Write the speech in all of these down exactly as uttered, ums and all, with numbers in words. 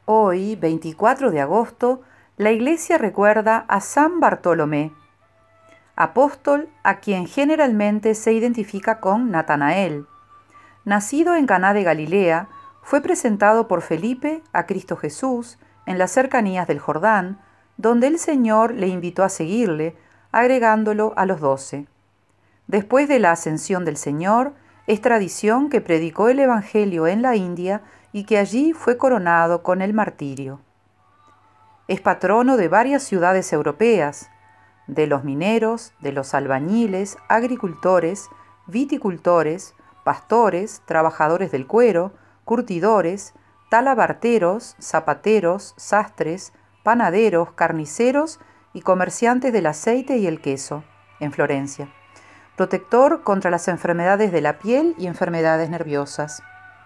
Hoy, veinticuatro de agosto, la Iglesia recuerda a San Bartolomé, apóstol a quien generalmente se identifica con Natanael. Nacido en Caná de Galilea, fue presentado por Felipe a Cristo Jesús en las cercanías del Jordán, donde el Señor le invitó a seguirle, agregándolo a los doce. Después de la ascensión del Señor, es tradición que predicó el Evangelio en la India y que allí fue coronado con el martirio. Es patrono de varias ciudades europeas, de los mineros, de los albañiles, agricultores, viticultores, pastores, trabajadores del cuero, curtidores, talabarteros, zapateros, sastres, panaderos, carniceros y comerciantes del aceite y el queso, en Florencia. Protector contra las enfermedades de la piel y enfermedades nerviosas.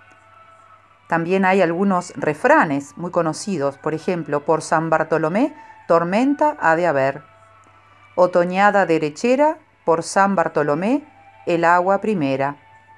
También hay algunos refranes muy conocidos, por ejemplo, por San Bartolomé, tormenta ha de haber. Otoñada derechera, por San Bartolomé, el agua primera.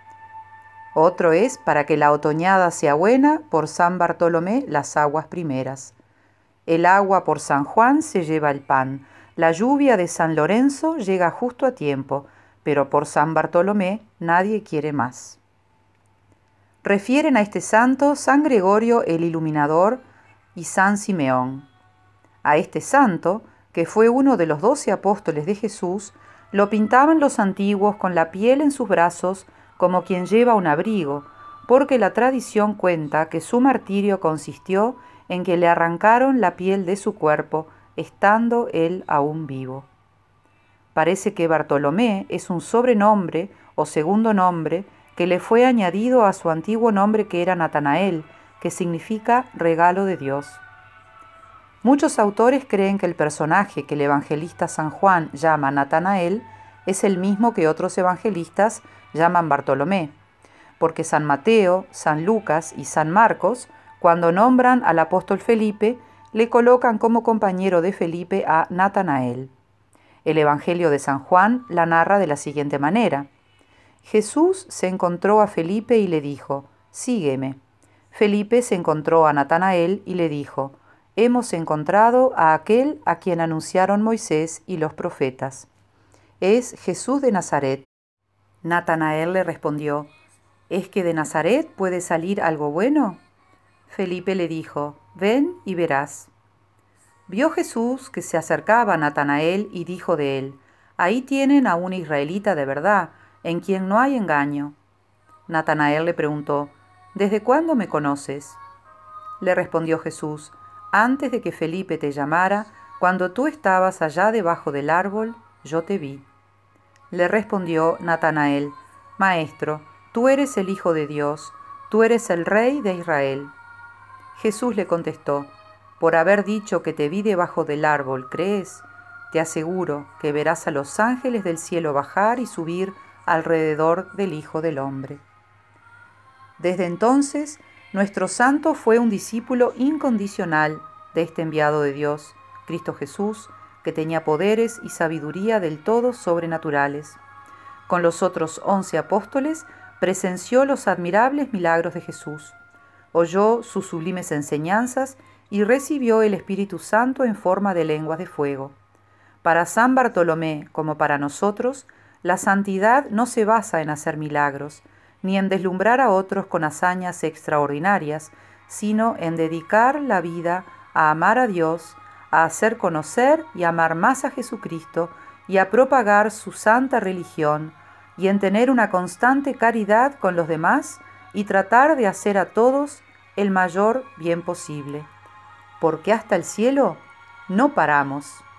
Otro es, para que la otoñada sea buena, por San Bartolomé, las aguas primeras. El agua por San Juan se lleva el pan. La lluvia de San Lorenzo llega justo a tiempo, pero por San Bartolomé nadie quiere más. Refieren a este santo San Gregorio el Iluminador y San Simeón. A este santo, que fue uno de los doce apóstoles de Jesús, lo pintaban los antiguos con la piel en sus brazos como quien lleva un abrigo, porque la tradición cuenta que su martirio consistió en que le arrancaron la piel de su cuerpo, estando él aún vivo. Parece que Bartolomé es un sobrenombre o segundo nombre que le fue añadido a su antiguo nombre que era Natanael, que significa regalo de Dios. Muchos autores creen que el personaje que el evangelista San Juan llama Natanael es el mismo que otros evangelistas llaman Bartolomé, porque San Mateo, San Lucas y San Marcos, cuando nombran al apóstol Felipe, le colocan como compañero de Felipe a Natanael. El Evangelio de San Juan la narra de la siguiente manera. Jesús se encontró a Felipe y le dijo, «Sígueme». Felipe se encontró a Natanael y le dijo, «Hemos encontrado a aquel a quien anunciaron Moisés y los profetas. Es Jesús de Nazaret». Natanael le respondió, «¿Es que de Nazaret puede salir algo bueno?» Felipe le dijo, «Ven y verás». Vio Jesús que se acercaba a Natanael y dijo de él, «Ahí tienen a un israelita de verdad, en quien no hay engaño». Natanael le preguntó, «¿Desde cuándo me conoces?» Le respondió Jesús, «Antes de que Felipe te llamara, cuando tú estabas allá debajo del árbol, yo te vi». Le respondió Natanael, «Maestro, tú eres el Hijo de Dios, tú eres el Rey de Israel». Jesús le contestó, «Por haber dicho que te vi debajo del árbol, ¿crees? Te aseguro que verás a los ángeles del cielo bajar y subir alrededor del Hijo del Hombre». Desde entonces, nuestro santo fue un discípulo incondicional de este enviado de Dios, Cristo Jesús, que tenía poderes y sabiduría del todo sobrenaturales. Con los otros once apóstoles, presenció los admirables milagros de Jesús, oyó sus sublimes enseñanzas y recibió el Espíritu Santo en forma de lenguas de fuego. Para San Bartolomé, como para nosotros, la santidad no se basa en hacer milagros, ni en deslumbrar a otros con hazañas extraordinarias, sino en dedicar la vida a amar a Dios, a hacer conocer y amar más a Jesucristo y a propagar su santa religión, y en tener una constante caridad con los demás y tratar de hacer a todos el mayor bien posible. Porque hasta el cielo no paramos.